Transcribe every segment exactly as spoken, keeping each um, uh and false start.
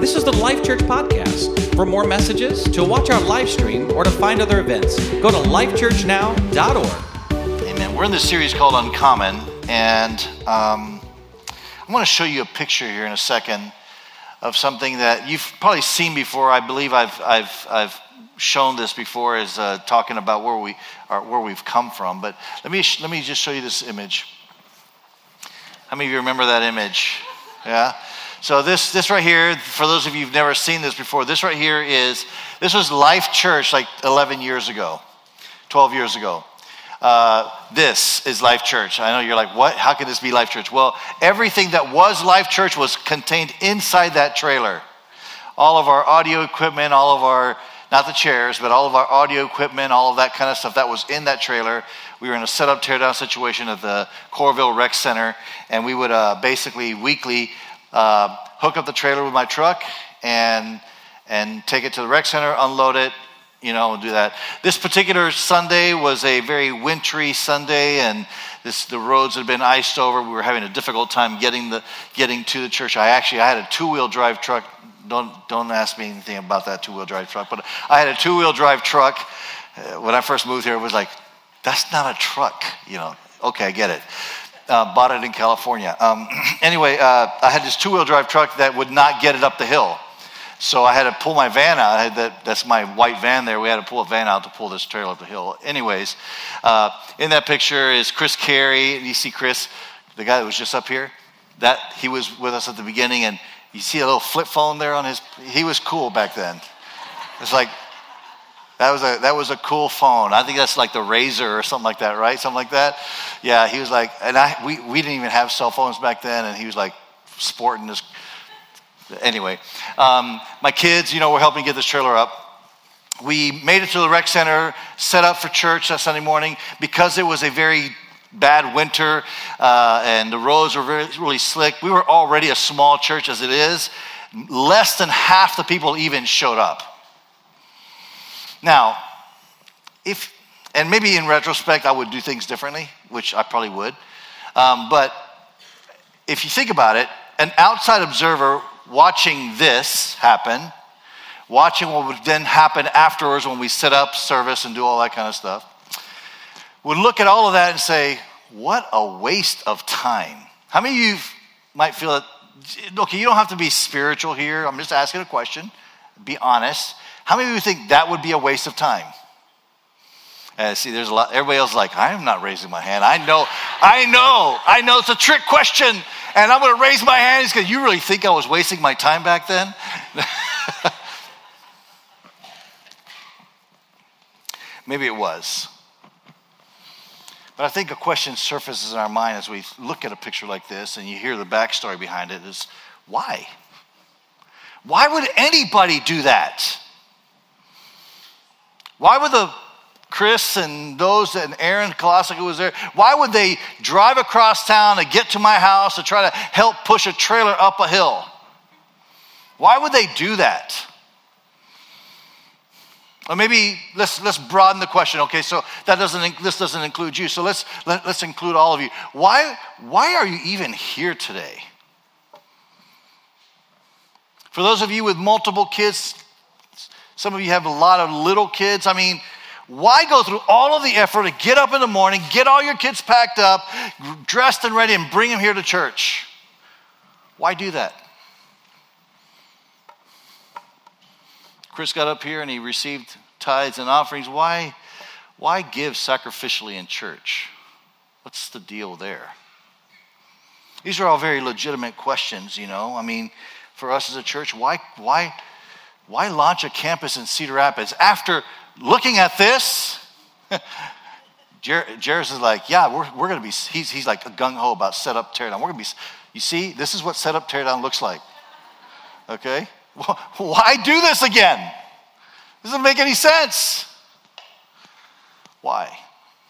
This is the Life Church Podcast. For more messages, to watch our live stream, or to find other events, go to life church now dot org. Amen. We're in this series called Uncommon, and um, I want to show you a picture here in a second of something that you've probably seen before. I believe I've I've I've shown this before, as uh, talking about where we are, where we've come from. But let me let me just show you this image. How many of you remember that image? Yeah. So this this right here, for those of you who've never seen this before, this right here is this was Life Church like eleven years ago, twelve years ago. Uh, this is Life Church. I know you're like, what? How can this be Life Church? Well, everything that was Life Church was contained inside that trailer. All of our audio equipment, all of our, not the chairs, but all of our audio equipment, all of that kind of stuff that was in that trailer. We were in a set-up, tear-down situation at the Coralville Rec Center, and we would uh, basically weekly uh, hook up the trailer with my truck and and take it to the rec center, unload it, you know, do that. This particular Sunday was a very wintry Sunday, and this the roads had been iced over. We were having a difficult time getting the getting to the church. I actually I had a two-wheel drive truck. Don't don't ask me anything about that two-wheel drive truck, but I had a two-wheel drive truck. Uh, when I first moved here, it was like, that's not a truck, you know. Okay, I get it. Uh, bought it in California. Um, anyway, uh, I had this two-wheel drive truck that would not get it up the hill. So I had to pull my van out. I had that, that's my white van there. We had to pull a van out to pull this trailer up the hill. Anyways, uh, in that picture is Chris Carey. You see Chris, the guy that was just up here? That he was with us at the beginning, and you see a little flip phone there on his, he was cool back then. It's like, that was a that was a cool phone. I think that's like the Razor or something like that, right? Something like that. Yeah, he was like, and I we, we didn't even have cell phones back then, and he was like sporting this. Anyway, um, my kids, you know, were helping get this trailer up. We made it to the rec center, set up for church that Sunday morning. Because it was a very bad winter uh, and the roads were very, really slick, we were already a small church as it is. Less than half the people even showed up. Now, if, and maybe in retrospect I would do things differently, which I probably would, um, but if you think about it, an outside observer watching this happen, watching what would then happen afterwards when we set up service and do all that kind of stuff, would look at all of that and say, what a waste of time. How many of you might feel that, okay, you don't have to be spiritual here. I'm just asking a question. Be honest. How many of you think that would be a waste of time? Uh, see, there's a lot, everybody else is like, I'm not raising my hand. I know, I know, I know it's a trick question, and I'm going to raise my hand because you really think I was wasting my time back then? Maybe it was. But I think a question surfaces in our mind as we look at a picture like this and you hear the backstory behind it is, why? Why would anybody do that? Why would the Chris and those and Aaron Kolosik who was there, why would they drive across town to get to my house to try to help push a trailer up a hill? Why would they do that? Or maybe let's let's broaden the question. Okay, so that doesn't this doesn't include you. So let's let, let's include all of you. Why why are you even here today? For those of you with multiple kids, some of you have a lot of little kids. I mean, why go through all of the effort to get up in the morning, get all your kids packed up, dressed and ready, and bring them here to church? Why do that? Chris got up here and he received tithes and offerings. Why, why give sacrificially in church? What's the deal there? These are all very legitimate questions, you know. I mean, for us as a church, why, why, why launch a campus in Cedar Rapids? After looking at this, Jer- Jairus is like, yeah, we're we're gonna be. He's he's like gung ho about set up, tear down. We're gonna be. You see, this is what set up, tear down looks like. Okay, well, why do this again? Doesn't make any sense. Why?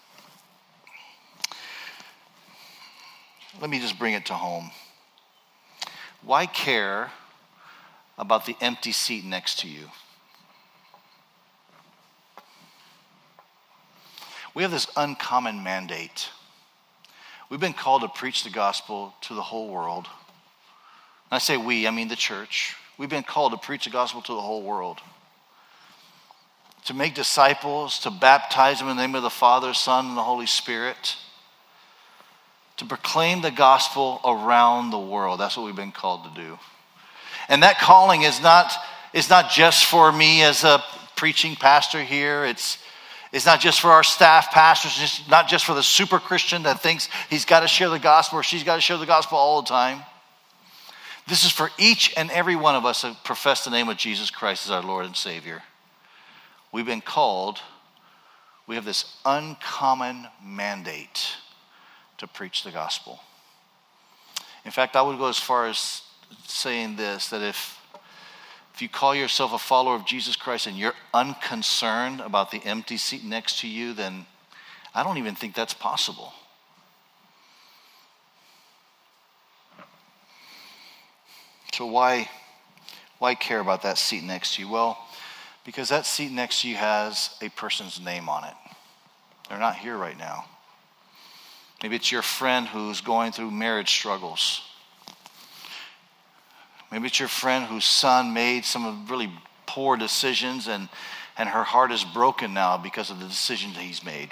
Let me just bring it to home. Why care about the empty seat next to you? We have this uncommon mandate. We've been called to preach the gospel to the whole world. And I say we, I mean the church. We've been called to preach the gospel to the whole world. To make disciples, to baptize them in the name of the Father, Son, and the Holy Spirit. To proclaim the gospel around the world. That's what we've been called to do. And that calling is not, is not just for me as a preaching pastor here. It's, it's not just for our staff pastors. It's not just for the super Christian that thinks he's got to share the gospel or she's got to share the gospel all the time. This is for each and every one of us that profess the name of Jesus Christ as our Lord and Savior. We've been called, we have this uncommon mandate to preach the gospel. In fact, I would go as far as saying this, that if, if you call yourself a follower of Jesus Christ and you're unconcerned about the empty seat next to you, then I don't even think that's possible. So why, why care about that seat next to you? Well, because that seat next to you has a person's name on it. They're not here right now. Maybe it's your friend who's going through marriage struggles. Maybe it's your friend whose son made some really poor decisions and, and her heart is broken now because of the decisions that he's made.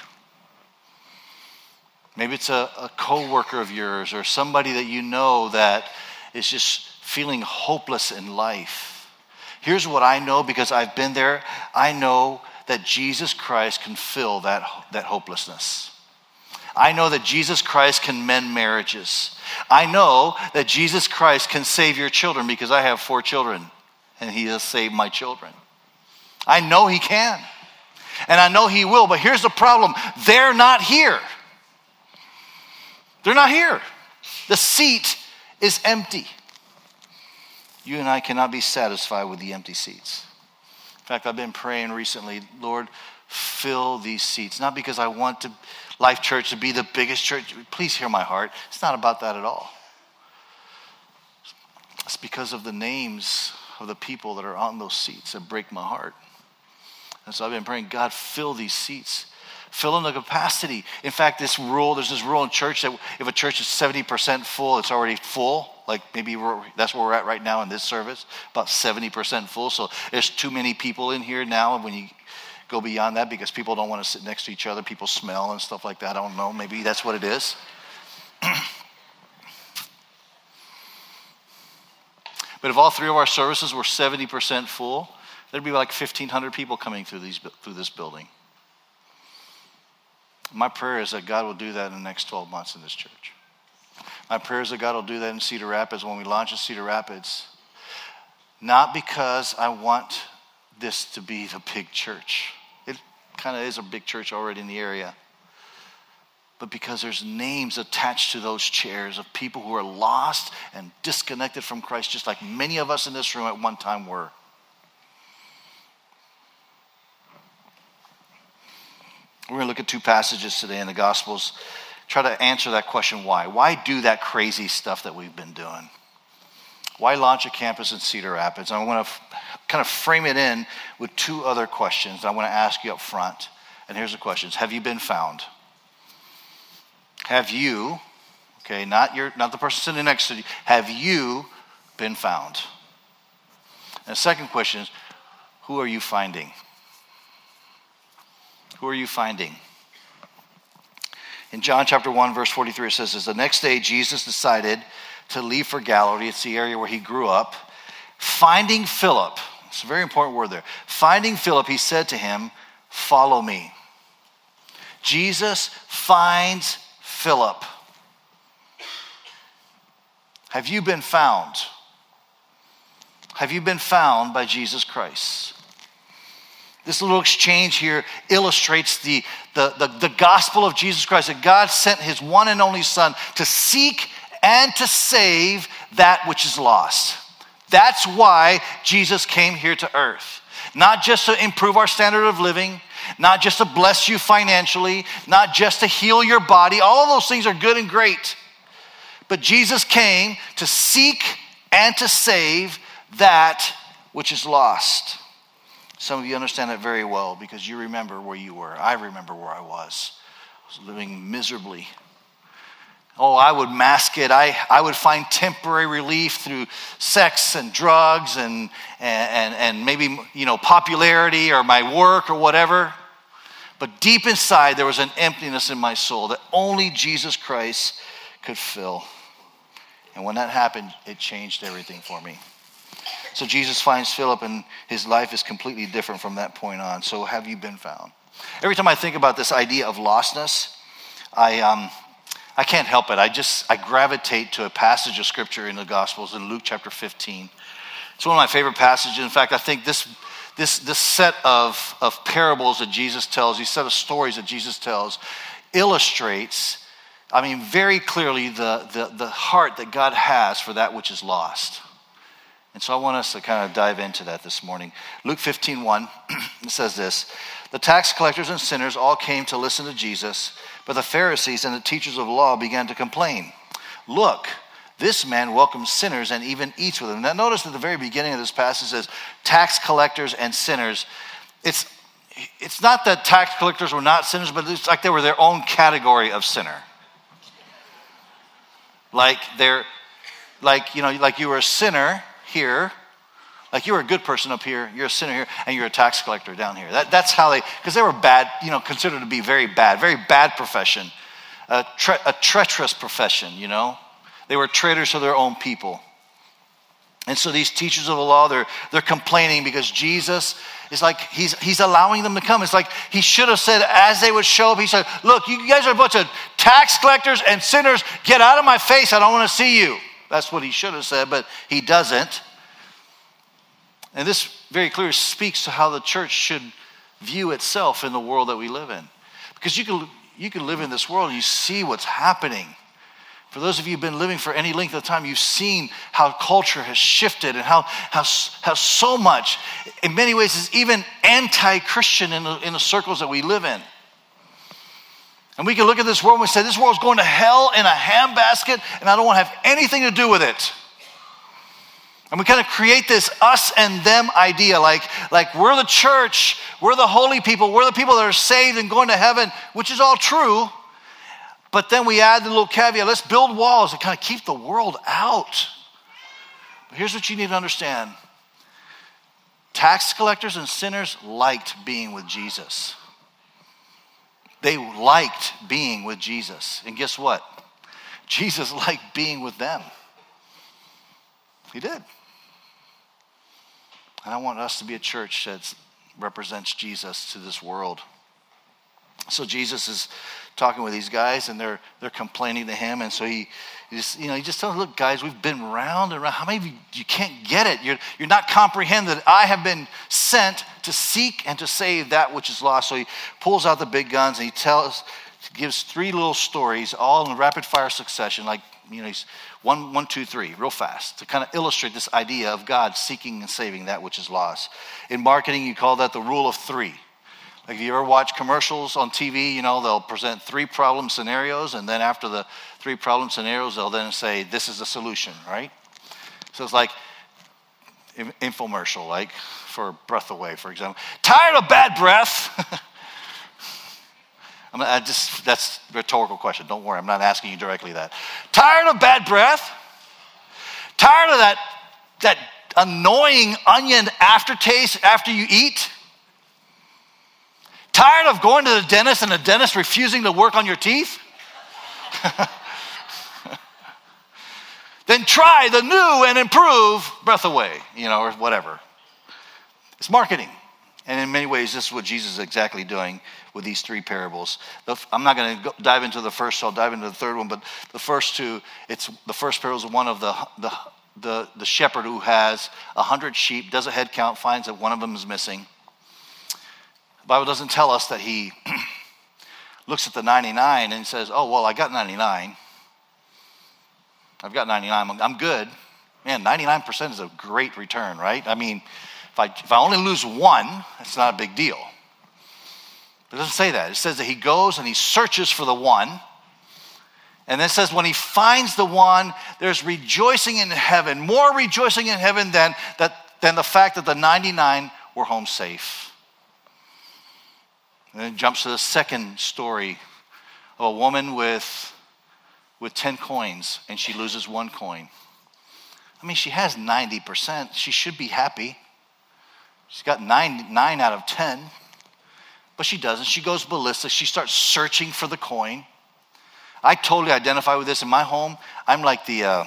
Maybe it's a, a co-worker of yours or somebody that you know that is just feeling hopeless in life. Here's what I know because I've been there. I know that Jesus Christ can fill that, that hopelessness. I know that Jesus Christ can mend marriages. I know that Jesus Christ can save your children because I have four children and he has saved my children. I know he can. And I know he will, but here's the problem. They're not here. They're not here. The seat is empty. You and I cannot be satisfied with the empty seats. In fact, I've been praying recently, Lord, fill these seats. Not because I want to Life Church to be the biggest church. Please hear my heart. It's not about that at all. It's because of the names of the people that are on those seats that break my heart. And so I've been praying, God, fill these seats. Fill in the capacity. In fact, this rule, there's this rule in church that if a church is seventy percent full, it's already full. Like maybe we're, that's where we're at right now in this service, about seventy percent full. So there's too many people in here now. And when you go beyond that, because people don't want to sit next to each other, people smell and stuff like that. I don't know. Maybe that's what it is. But if all three of our services were seventy percent full, there'd be like fifteen hundred people coming through these through this building. My prayer is that God will do that in the next twelve months in this church. My prayer is that God will do that in Cedar Rapids when we launch in Cedar Rapids. Not because I want this to be the big church. It kind of is a big church already in the area. But because there's names attached to those chairs of people who are lost and disconnected from Christ, just like many of us in this room at one time were. We're going to look at two passages today in the Gospels. Try to answer that question, why? Why do that crazy stuff that we've been doing? Why launch a campus in Cedar Rapids? I want to f- kind of frame it in with two other questions I want to ask you up front. And here's the questions. Have you been found? Have you, okay, not your, not the person sitting next to you, have you been found? And the second question is, who are you finding? Who are you finding? In John chapter one, verse forty-three, it says, as the next day Jesus decided to leave for Galilee. It's the area where he grew up. Finding Philip, it's a very important word there. Finding Philip, he said to him, follow me. Jesus finds Philip. Have you been found? Have you been found by Jesus Christ? This little exchange here illustrates the, the, the, the gospel of Jesus Christ, that God sent his one and only Son to seek and to save that which is lost. That's why Jesus came here to earth. Not just to improve our standard of living, not just to bless you financially, not just to heal your body. All of those things are good and great. But Jesus came to seek and to save that which is lost. Some of you understand that very well because you remember where you were. I remember where I was. I was living miserably. Oh, I would mask it. I, I would find temporary relief through sex and drugs and, and, and maybe, you know, popularity or my work or whatever. But deep inside, there was an emptiness in my soul that only Jesus Christ could fill. And when that happened, it changed everything for me. So Jesus finds Philip, and his life is completely different from that point on. So have you been found? Every time I think about this idea of lostness, I um, I can't help it. I just I gravitate to a passage of scripture in the Gospels in Luke chapter fifteen. It's one of my favorite passages. In fact, I think this this this set of of parables that Jesus tells, these set of stories that Jesus tells, illustrates, I mean, very clearly the the the heart that God has for that which is lost. And so I want us to kind of dive into that this morning. Luke fifteen one, it says this: the tax collectors and sinners all came to listen to Jesus, but the Pharisees and the teachers of law began to complain. Look, this man welcomes sinners and even eats with them. Now notice at the very beginning of this passage it says tax collectors and sinners. It's, it's not that tax collectors were not sinners, but it's like they were their own category of sinner. Like they're, like, you know, like you were a sinner here, like you were a good person up here, you're a sinner here, and you're a tax collector down here. That, that's how they, because they were bad, you know, considered to be very bad, very bad profession, a, tre- a treacherous profession, you know. They were traitors to their own people. And so these teachers of the law, they're they're complaining because Jesus is like, he's he's allowing them to come. It's like he should have said, as they would show up, he said, look, you guys are a bunch of tax collectors and sinners. Get out of my face. I don't want to see you. That's what he should have said, but he doesn't. And this very clearly speaks to how the church should view itself in the world that we live in. Because you can, you can live in this world and you see what's happening. For those of you who've been living for any length of time, you've seen how culture has shifted and how, how, how so much, in many ways, is even anti-Christian in the, in the circles that we live in. And we can look at this world and we say, this world's going to hell in a handbasket, and I don't want to have anything to do with it. And we kind of create this us and them idea, like, like we're the church, we're the holy people, we're the people that are saved and going to heaven, which is all true. But then we add the little caveat, let's build walls to kind of keep the world out. But here's what you need to understand. Tax collectors and sinners liked being with Jesus. They liked being with Jesus. And guess what? Jesus liked being with them. He did. And I want us to be a church that represents Jesus to this world. So Jesus is talking with these guys, and they're they're complaining to him, and so he, he just you know he just tells them, look, guys, we've been round and round. How many of you, you can't get it? You're you're not comprehending that I have been sent to seek and to save that which is lost. So he pulls out the big guns and he tells, gives three little stories, all in rapid fire succession, like you know he's one one two three, real fast, to kind of illustrate this idea of God seeking and saving that which is lost. In marketing, you call that the rule of three. Like if you ever watch commercials on T V, you know, they'll present three problem scenarios, and then after the three problem scenarios, they'll then say, this is the solution, right? So it's like infomercial, like for Breath Away, for example. Tired of bad breath? I mean, I just, that's a rhetorical question. Don't worry, I'm not asking you directly that. Tired of bad breath? Tired of that, that annoying onion aftertaste after you eat? Tired of going to the dentist and the dentist refusing to work on your teeth? Then try the new and improved Breath Away, you know, or whatever. It's marketing. And in many ways, this is what Jesus is exactly doing with these three parables. I'm not going to dive into the first, so I'll dive into the third one. But the first two, it's the first parable is one of the, the, the, the shepherd who has a hundred sheep, does a head count, finds that one of them is missing. The Bible doesn't tell us that he looks at the ninety-nine and says, oh, well, I got ninety-nine. I've got ninety-nine. I'm good. Man, ninety-nine percent is a great return, right? I mean, if I if I only lose one, it's not a big deal. But it doesn't say that. It says that he goes and he searches for the one. And then it says when he finds the one, there's rejoicing in heaven, more rejoicing in heaven than, that, than the fact that the ninety-nine were home safe. And then it jumps to the second story of a woman with with ten coins and she loses one coin. I mean, she has ninety percent. She should be happy. She's got nine, nine out of ten. But she doesn't. She goes ballistic. She starts searching for the coin. I totally identify with this. In my home, I'm like the, uh,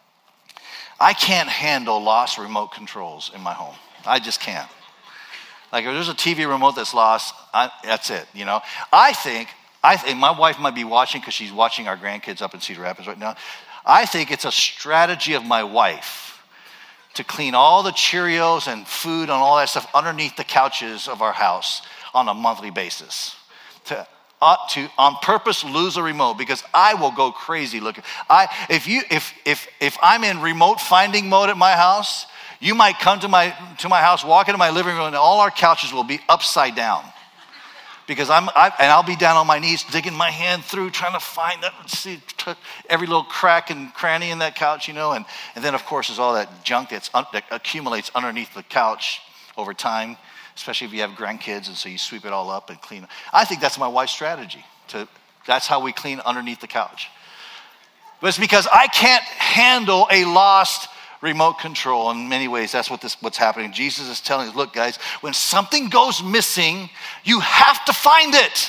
I can't handle lost remote controls in my home. I just can't. Like if there's a T V remote that's lost, I, that's it, you know. I think, I think my wife might be watching because she's watching our grandkids up in Cedar Rapids right now. I think it's a strategy of my wife to clean all the Cheerios and food and all that stuff underneath the couches of our house on a monthly basis. To, uh, to on purpose lose a remote because I will go crazy looking. I if you if if if I'm in remote finding mode at my house, you might come to my to my house, walk into my living room, and all our couches will be upside down. Because I'm, I, and I'll be down on my knees, digging my hand through, trying to find that, see every little crack and cranny in that couch, you know. And, and then, of course, there's all that junk that's un, that accumulates underneath the couch over time, especially if you have grandkids, and so you sweep it all up and clean. I think that's my wife's strategy. To that's how we clean underneath the couch. But it's because I can't handle a lost remote control. In many ways, that's what this what's happening. Jesus is telling us, look, guys, when something goes missing, you have to find it.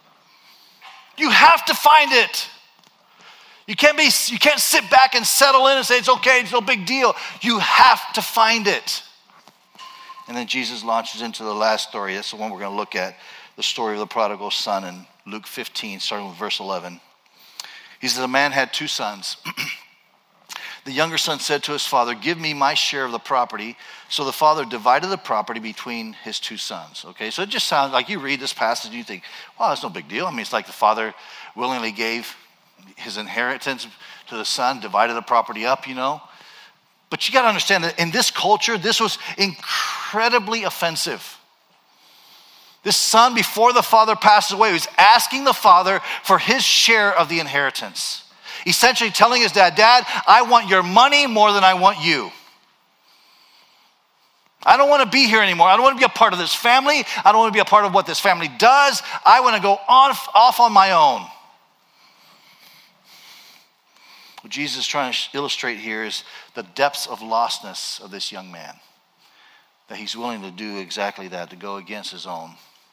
You have to find it. You can't be you can't sit back and settle in and say it's okay, it's no big deal. You have to find it. And then Jesus launches into the last story. That's the one we're going to look at, the story of the prodigal son in Luke fifteen, starting with verse eleven. He says, a man had two sons. The younger son said to his father, give me my share of the property. So the father divided the property between his two sons. Okay, so it just sounds like you read this passage and you think, well, that's no big deal. I mean, it's like the father willingly gave his inheritance to the son, divided the property up, you know. But you got to understand that in this culture, this was incredibly offensive. This son, before the father passes away, was asking the father for his share of the inheritance. Essentially telling his dad, Dad, I want your money more than I want you. I don't want to be here anymore. I don't want to be a part of this family. I don't want to be a part of what this family does. I want to go on, off on my own. What Jesus is trying to illustrate here is the depths of lostness of this young man. That he's willing to do exactly that, to go against his own.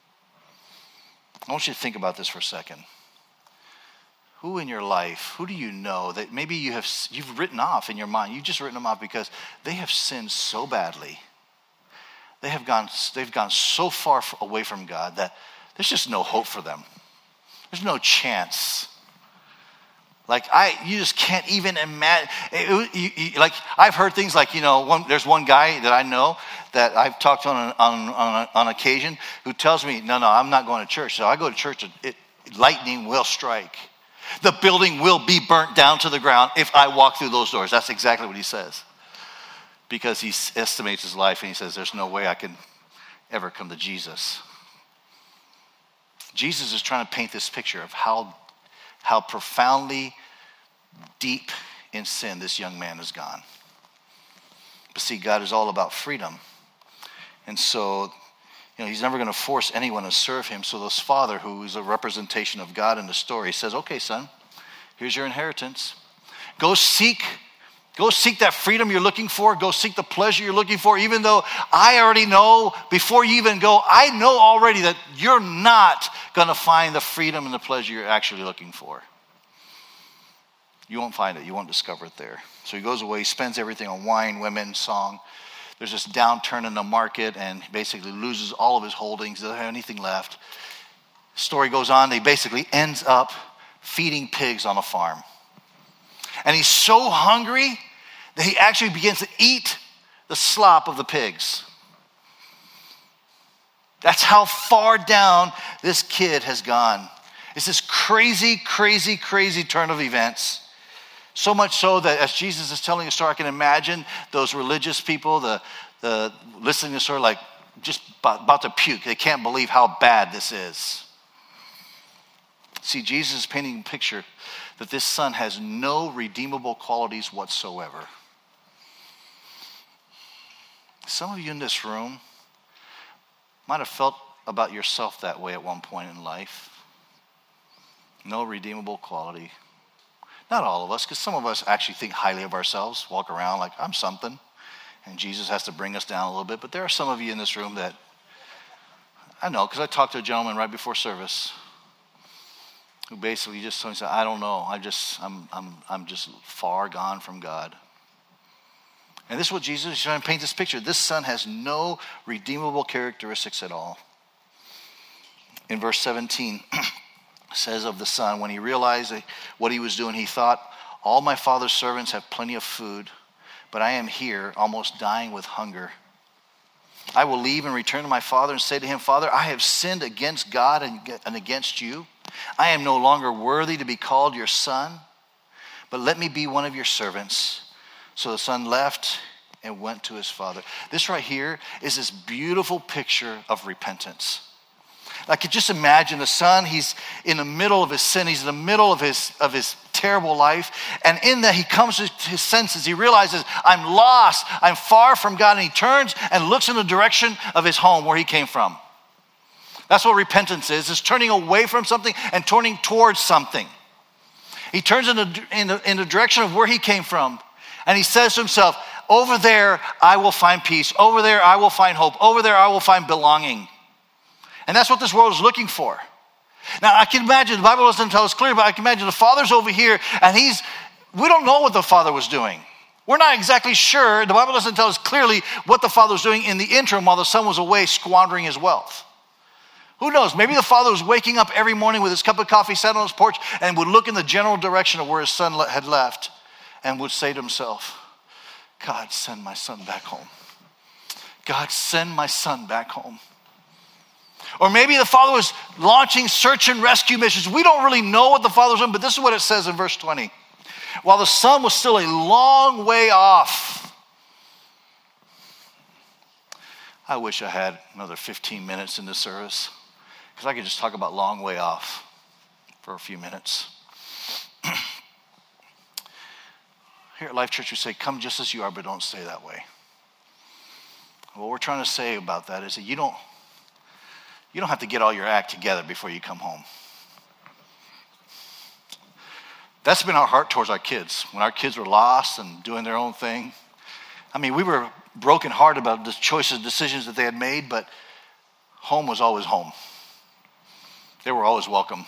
I want you to think about this for a second. Who in your life, who do you know that maybe you have, you've written off in your mind? You've just written them off because they have sinned so badly. They have gone, they've gone so far away from God that there's just no hope for them. There's no chance. Like I, you just can't even imagine. It, you, you, like I've heard things like, you know, one, there's one guy that I know that I've talked to on on on, on occasion who tells me, no, no, I'm not going to church. So I go to church, it, lightning will strike. The building will be burnt down to the ground if I walk through those doors. That's exactly what he says. Because he estimates his life and he says, there's no way I can ever come to Jesus. Jesus is trying to paint this picture of how, how profoundly deep in sin this young man has gone. But see, God is all about freedom. And so, you know, he's never going to force anyone to serve him. So this father, who is a representation of God in the story, says, okay, son, here's your inheritance. Go seek, go seek that freedom you're looking for. Go seek the pleasure you're looking for. Even though I already know, before you even go, I know already that you're not going to find the freedom and the pleasure you're actually looking for. You won't find it. You won't discover it there. So he goes away, he spends everything on wine, women, song. There's this downturn in the market and he basically loses all of his holdings. Doesn't have anything left. Story goes on. He basically ends up feeding pigs on a farm. And he's so hungry that he actually begins to eat the slop of the pigs. That's how far down this kid has gone. It's this crazy, crazy, crazy turn of events. So much so that as Jesus is telling a story, I can imagine those religious people, the, the listening to the story, like just about, about to puke. They can't believe how bad this is. See, Jesus is painting a picture that this son has no redeemable qualities whatsoever. Some of you in this room might have felt about yourself that way at one point in life. No redeemable quality. Not all of us, because some of us actually think highly of ourselves, walk around like, I'm something, and Jesus has to bring us down a little bit. But there are some of you in this room that, I know, because I talked to a gentleman right before service who basically just said, I don't know, I just, I'm, I'm, I'm just far gone from God. And this is what Jesus is trying to paint this picture. This son has no redeemable characteristics at all. In verse seventeen, says of the son, when he realized what he was doing, he thought, all my father's servants have plenty of food, but I am here almost dying with hunger. I will leave and return to my father and say to him, Father, I have sinned against God and against you. I am no longer worthy to be called your son, but let me be one of your servants. So the son left and went to his father. This right here is this beautiful picture of repentance. I could just imagine the son, he's in the middle of his sin, he's in the middle of his of his terrible life, and in that he comes to his senses. He realizes, I'm lost, I'm far from God, and he turns and looks in the direction of his home where he came from. That's what repentance is, is turning away from something and turning towards something. He turns in the, in the, in the direction of where he came from, and he says to himself, over there I will find peace, over there I will find hope, over there I will find belonging. And that's what this world is looking for. Now, I can imagine, the Bible doesn't tell us clearly, but I can imagine the father's over here, and he's, we don't know what the father was doing. We're not exactly sure. The Bible doesn't tell us clearly what the father was doing in the interim while the son was away squandering his wealth. Who knows? Maybe the father was waking up every morning with his cup of coffee, sat on his porch, and would look in the general direction of where his son had left and would say to himself, God, send my son back home. God, send my son back home. Or maybe the father was launching search and rescue missions. We don't really know what the father was doing, but this is what it says in verse twenty. While the son was still a long way off. I wish I had another fifteen minutes in this service, because I could just talk about long way off for a few minutes. Here at Life Church, we say, come just as you are, but don't stay that way. What we're trying to say about that is that you don't You don't have to get all your act together before you come home. That's been our heart towards our kids. When our kids were lost and doing their own thing. I mean, we were brokenhearted about the choices, decisions that they had made, but home was always home. They were always welcome.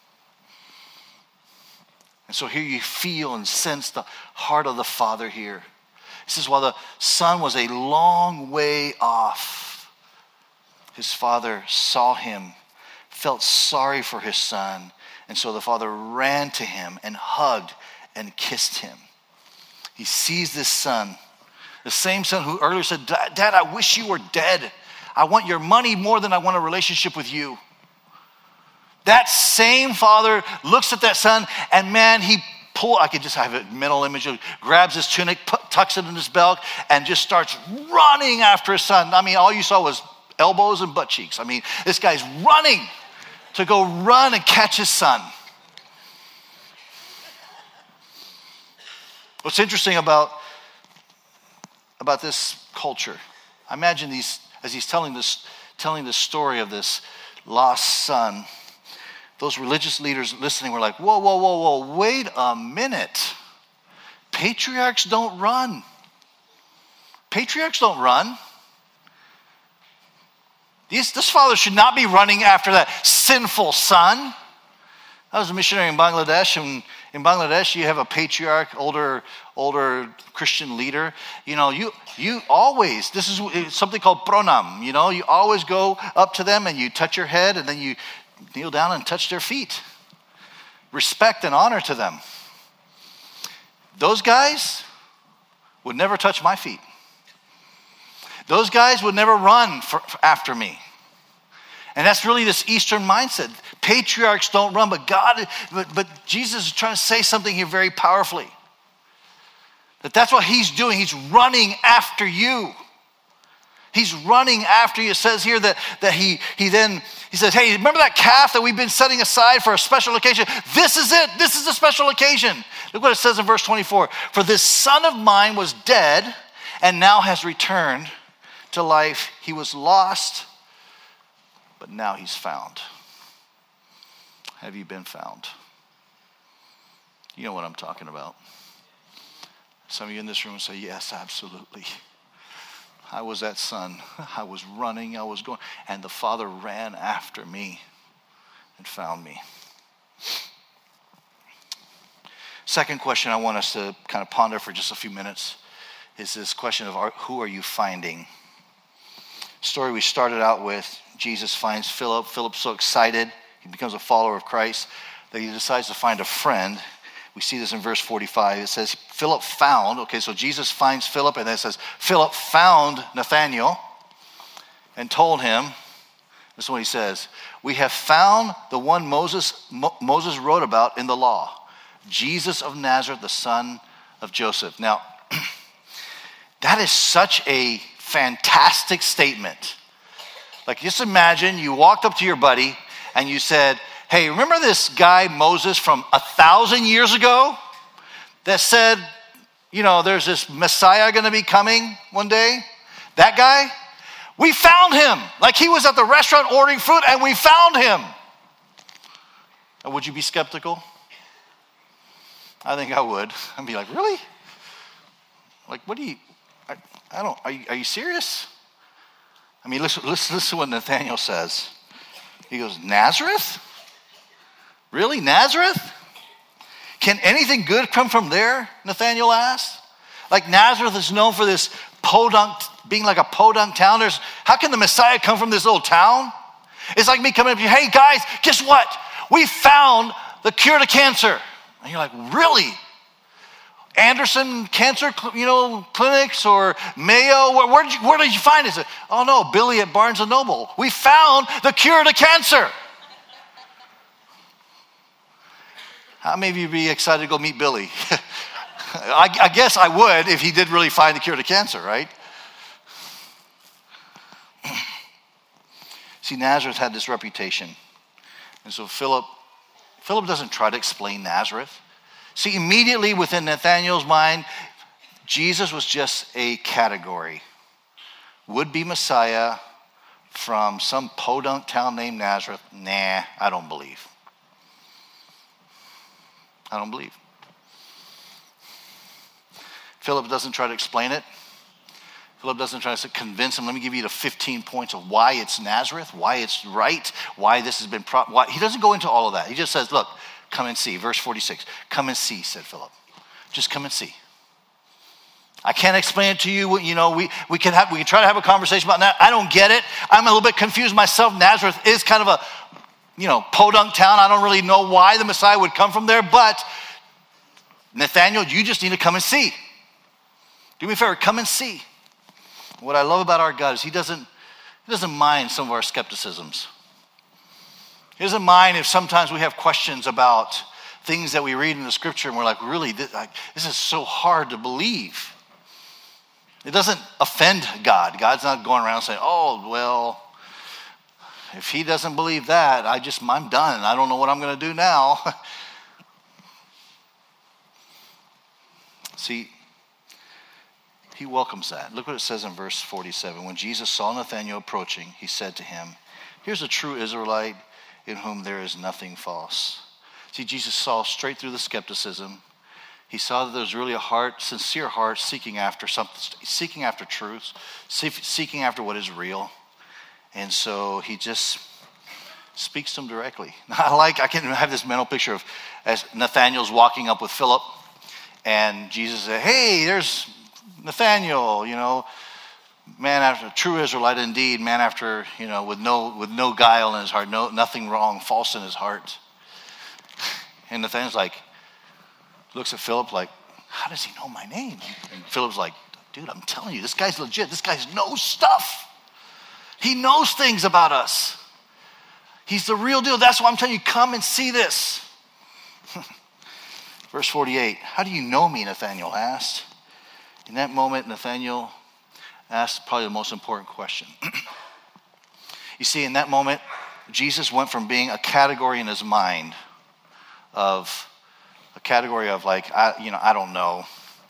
And so here you feel and sense the heart of the Father here. He says, while the son was a long way off, his father saw him, felt sorry for his son, and so the father ran to him and hugged and kissed him. He sees this son, the same son who earlier said, Dad, I wish you were dead. I want your money more than I want a relationship with you. That same father looks at that son, and man, he pull. I could just have a mental image of grabs his tunic, tucks it in his belt, and just starts running after his son. I mean, all you saw was elbows and butt cheeks. I mean, this guy's running to go run and catch his son. What's interesting about, about this culture, I imagine these, as he's telling this, telling the story of this lost son, those religious leaders listening were like, whoa, whoa, whoa, whoa, wait a minute. Patriarchs don't run. Patriarchs don't run. These, this father should not be running after that sinful son. I was a missionary in Bangladesh, and in Bangladesh you have a patriarch, older, older Christian leader. You know, you you always, this is something called pranam. You know, you always go up to them and you touch your head, and then you kneel down and touch their feet. Respect and honor to them. Those guys would never touch my feet. Those guys would never run for, for after me. And that's really this Eastern mindset. Patriarchs don't run, but God, but, but Jesus is trying to say something here very powerfully. That that's what he's doing. He's running after you. He's running after you. It says here that, that he, he then, he says, hey, remember that calf that we've been setting aside for a special occasion? This is it. This is a special occasion. Look what it says in verse twenty-four. For this son of mine was dead and now has returned to life. He was lost, but now he's found. Have you been found? You know what I'm talking about. Some of you in this room say, yes, absolutely. I was that son. I was running, I was going, and the Father ran after me and found me. Second question I want us to kind of ponder for just a few minutes is this question of who are you finding? Story we started out with, Jesus finds Philip. Philip's so excited, he becomes a follower of Christ, that he decides to find a friend. We see this in verse forty-five. It says, Philip found, okay, so Jesus finds Philip, and then it says, Philip found Nathanael and told him, this is what he says, we have found the one Moses, Mo, Moses wrote about in the law, Jesus of Nazareth, the son of Joseph. Now, that is such a fantastic statement. Like, just imagine you walked up to your buddy and you said, hey, remember this guy Moses from a thousand years ago that said, you know, there's this Messiah going to be coming one day? That guy? We found him. Like, he was at the restaurant ordering food and we found him. And would you be skeptical? I think I would. I'd be like, really? Like, what do you, I, I don't, are you, are you serious? I mean, listen, listen, listen to what Nathanael says. He goes, Nazareth? Really, Nazareth? Can anything good come from there? Nathanael asked. Like, Nazareth is known for this podunk, being like a podunk town. There's, how can the Messiah come from this little town? It's like me coming up to you, hey guys, guess what? We found the cure to cancer. And you're like, really? Anderson Cancer, you know, clinics or Mayo? Where, where, did you, where did you find it? Oh no, Billy at Barnes and Noble. We found the cure to cancer. How many of you would be excited to go meet Billy? I, I guess I would if he did really find the cure to cancer, right? See, Nazareth had this reputation. And so Philip, Philip doesn't try to explain Nazareth. See, immediately within Nathanael's mind, Jesus was just a category. Would-be Messiah from some podunk town named Nazareth. Nah, I don't believe. I don't believe. Philip doesn't try to explain it. Philip doesn't try to convince him. Let me give you the fifteen points of why it's Nazareth, why it's right, why this has been... Pro- why. He doesn't go into all of that. He just says, look, come and see. Verse forty-six, come and see, said Philip. Just come and see. I can't explain it to you. You know, we, we, can have, we can try to have a conversation about that. I don't get it. I'm a little bit confused myself. Nazareth is kind of a... you know, podunk town. I don't really know why the Messiah would come from there, but Nathanael, you just need to come and see. Do me a favor, come and see. What I love about our God is he doesn't, he doesn't mind some of our skepticisms. He doesn't mind if sometimes we have questions about things that we read in the scripture and we're like, really, this, like, this is so hard to believe. It doesn't offend God. God's not going around saying, oh, well, if he doesn't believe that, I just, I'm done. I don't know what I'm going to do now. See, he welcomes that. Look what it says in verse forty-seven. When Jesus saw Nathanael approaching, he said to him, here's a true Israelite in whom there is nothing false. See, Jesus saw straight through the skepticism. He saw that there was really a heart, sincere heart, seeking after something, seeking after truth, seeking after what is real. And so he just speaks to him directly. I like, I can have this mental picture of as Nathanael's walking up with Philip, and Jesus said, hey, there's Nathanael, you know, man after, true Israelite indeed, man after, you know, with no with no guile in his heart, no nothing wrong, false in his heart. And Nathanael's like, looks at Philip like, how does he know my name? And Philip's like, dude, I'm telling you, this guy's legit. This guy knows stuff. He knows things about us. He's the real deal. That's why I'm telling you, come and see this. Verse forty-eight, how do you know me, Nathanael asked. In that moment, Nathanael asked probably the most important question. You see, in that moment, Jesus went from being a category in his mind of, a category of like, I, you know, I don't know,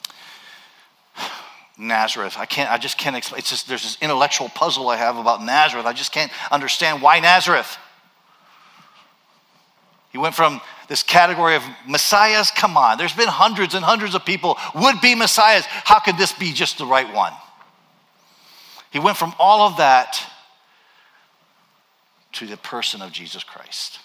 Nazareth. I can't, I just can't explain. It's just, there's this intellectual puzzle I have about Nazareth. I just can't understand why Nazareth. He went from this category of messiahs. Come on, there's been hundreds and hundreds of people would be messiahs. How could this be just the right one? He went from all of that to the person of Jesus Christ.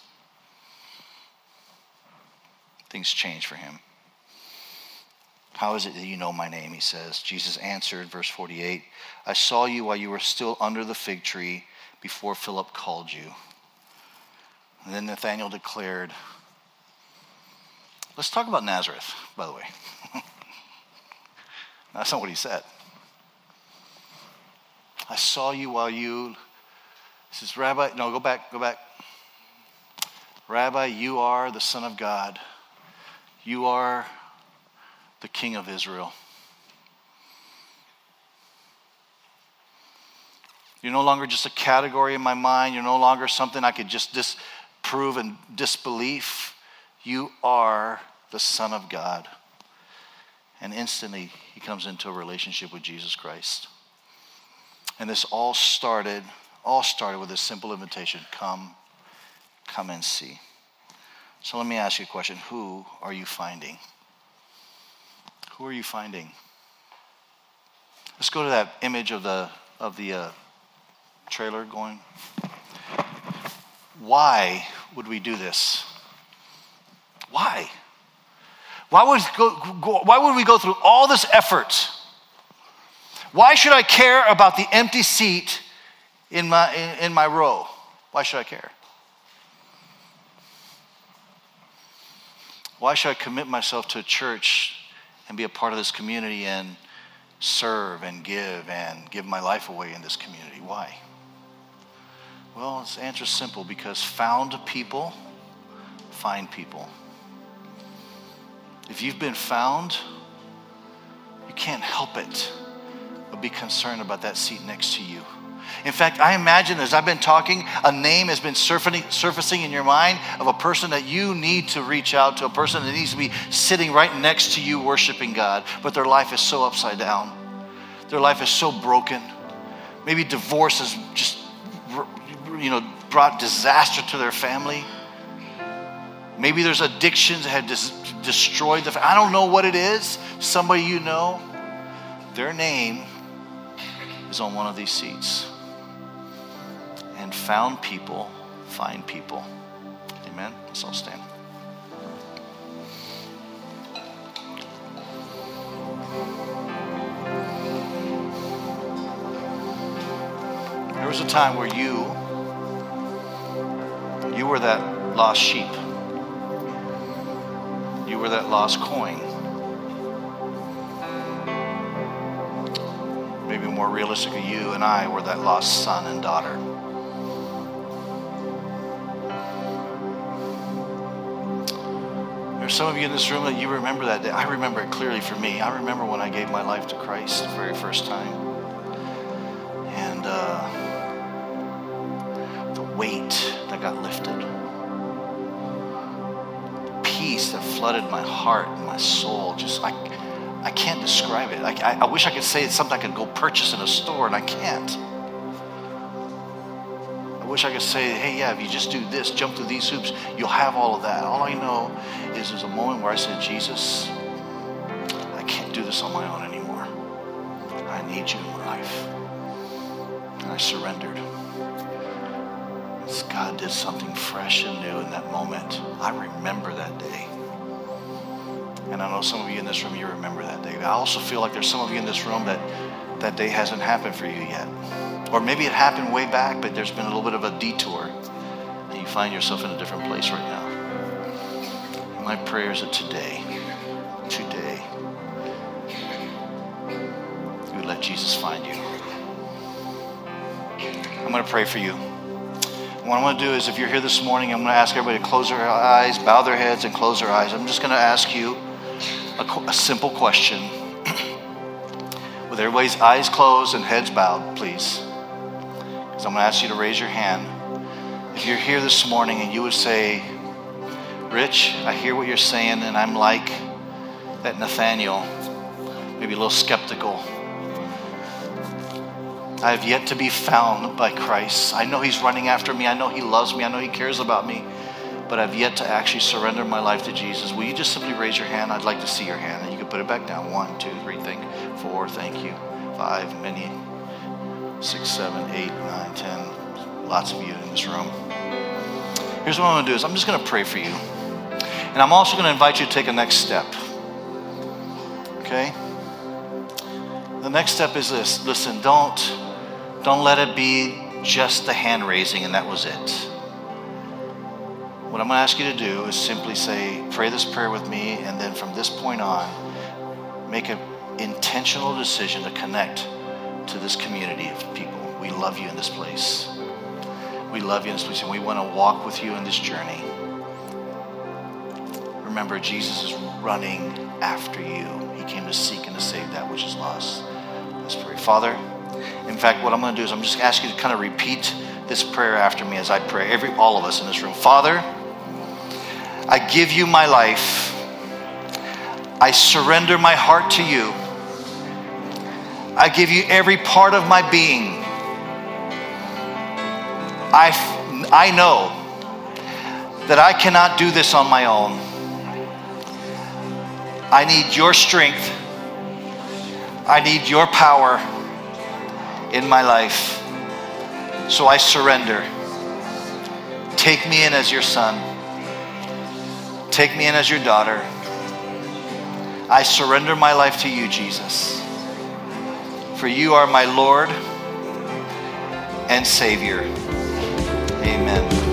Things changed for him. How is it that you know my name? He says. Jesus answered, verse forty-eight, I saw you while you were still under the fig tree before Philip called you. And then Nathanael declared, let's talk about Nazareth, by the way. That's not what he said. I saw you while you, he says, Rabbi, no, go back, go back. Rabbi, you are the Son of God. You are the King of Israel. You're no longer just a category in my mind. You're no longer something I could just disprove and disbelief. You are the Son of God. And instantly, he comes into a relationship with Jesus Christ. And this all started, all started with a simple invitation. Come, come and see. So let me ask you a question. Who are you finding? Who are you finding? Let's go to that image of the of the uh, trailer going. Why would we do this? Why? Why would go, go, why would we go through all this effort? Why should I care about the empty seat in my in, in my row? Why should I care? Why should I commit myself to a church and be a part of this community and serve and give and give my life away in this community? Why? Well, the answer is simple, because found people find people. If you've been found, you can't help it but be concerned about that seat next to you. In fact, I imagine as I've been talking, a name has been surfacing in your mind of a person that you need to reach out to, a person that needs to be sitting right next to you worshiping God, but their life is so upside down. Their life is so broken. Maybe divorce has just, you know, brought disaster to their family. Maybe there's addictions that have dis- destroyed the family. I don't know what it is. Somebody you know, their name is on one of these seats. And found people find people. Amen? Let's all stand. There was a time where you, you were that lost sheep. You were that lost coin. Maybe more realistically, you and I were that lost son and daughter. There's some of you in this room that you remember that day. I remember it clearly for me. I remember when I gave my life to Christ the very first time. And uh, the weight that got lifted. Peace that flooded my heart and my soul. Just, I, I can't describe it. I, I, I wish I could say it's something I could go purchase in a store, and I can't. I wish I could say, hey, yeah, if you just do this, jump through these hoops, you'll have all of that. All I know is there's a moment where I said, Jesus, I can't do this on my own anymore. I need you in my life. And I surrendered. God did something fresh and new in that moment. I remember that day. And I know some of you in this room, you remember that day. I also feel like there's some of you in this room that that day hasn't happened for you yet. Or maybe it happened way back, but there's been a little bit of a detour. And you find yourself in a different place right now. And my prayer is that today, today, you would let Jesus find you. I'm going to pray for you. What I'm going to do is, if you're here this morning, I'm going to ask everybody to close their eyes, bow their heads, and close their eyes. I'm just going to ask you a, a simple question. With everybody's eyes closed and heads bowed, please. Because I'm going to ask you to raise your hand. If you're here this morning and you would say, Rich, I hear what you're saying, and I'm like that Nathanael, maybe a little skeptical. I have yet to be found by Christ. I know he's running after me. I know he loves me. I know he cares about me. but I've yet to actually surrender my life to Jesus, will you just simply raise your hand? I'd like to see your hand. And you can put it back down. One, two, three, thank four, thank you. Five, many, six, seven, eight, nine, ten. Lots of you in this room. Here's what I'm going to do is I'm just going to pray for you. And I'm also going to invite you to take a next step. Okay? The next step is this. Listen, don't, don't let it be just the hand raising and that was it. What I'm going to ask you to do is simply say, pray this prayer with me, and then from this point on, make an intentional decision to connect to this community of people. We love you in this place. We love you in this place, and we want to walk with you in this journey. Remember, Jesus is running after you. He came to seek and to save that which is lost. Let's pray. Father, in fact, what I'm going to do is I'm just asking you to kind of repeat this prayer after me as I pray. Every, all of us in this room. Father, I give you my life. I surrender my heart to you. I give you every part of my being. I, I know that I cannot do this on my own. I need your strength. I need your power in my life. So I surrender. Take me in as your son. Take me in as your daughter. I surrender my life to you, Jesus. For you are my Lord and Savior. Amen.